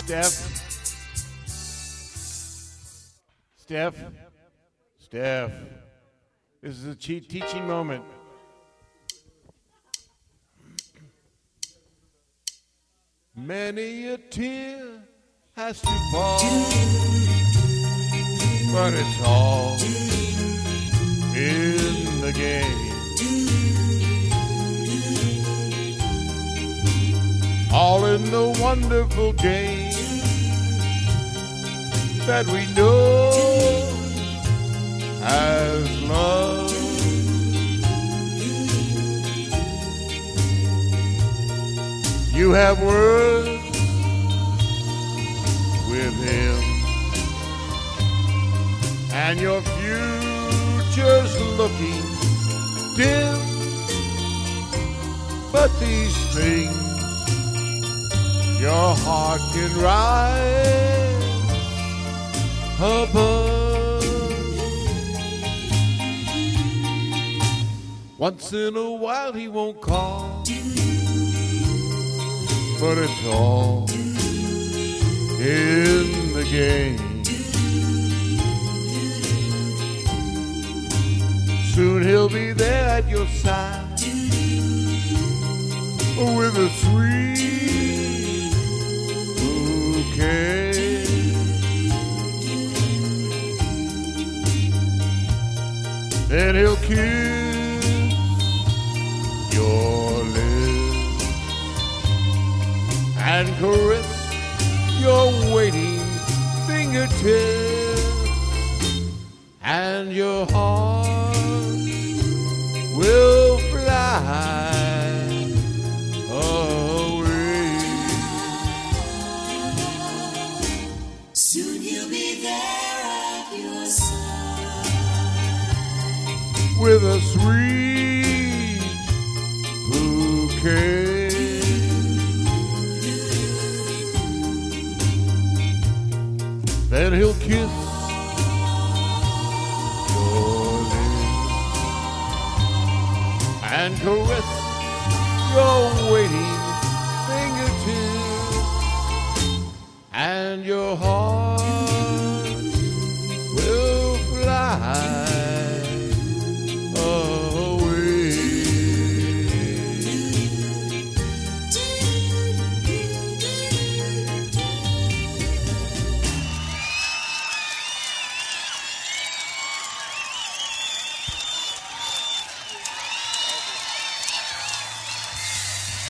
Steph, this is a teaching moment. Many a tear has to fall, but it's all in the game. All in the wonderful game that we know as love. You have words with him, and your future's looking dim. But these things your heart can rise above. Once in a while he won't call, but it's all in the game. Soon he'll be there at your side with a sweet bouquet. Then he'll kiss your lips and caress your waiting fingertips, and your heart will fly away. Soon he'll be there at your side with a sweet bouquet. Then he'll kiss your lips and caress your waiting